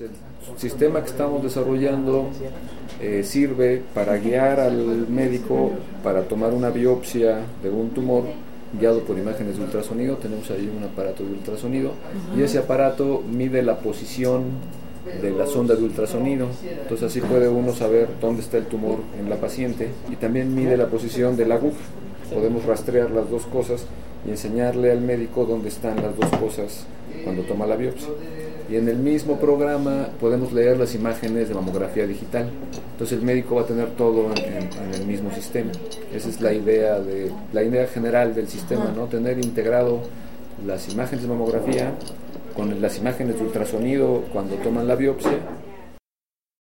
El sistema que estamos desarrollando sirve para guiar al médico para tomar una biopsia de un tumor guiado por imágenes de ultrasonido. Tenemos ahí un aparato de ultrasonido y ese aparato mide la posición de la sonda de ultrasonido. Entonces así puede uno saber dónde está el tumor en la paciente, y también mide la posición de la aguja. Podemos rastrear las dos cosas y enseñarle al médico dónde están las dos cosas cuando toma la biopsia. Y en el mismo programa podemos leer las imágenes de mamografía digital. Entonces el médico va a tener todo en el mismo sistema. Esa es la idea general del sistema, ¿no? Tener integrado las imágenes de mamografía con las imágenes de ultrasonido cuando toman la biopsia,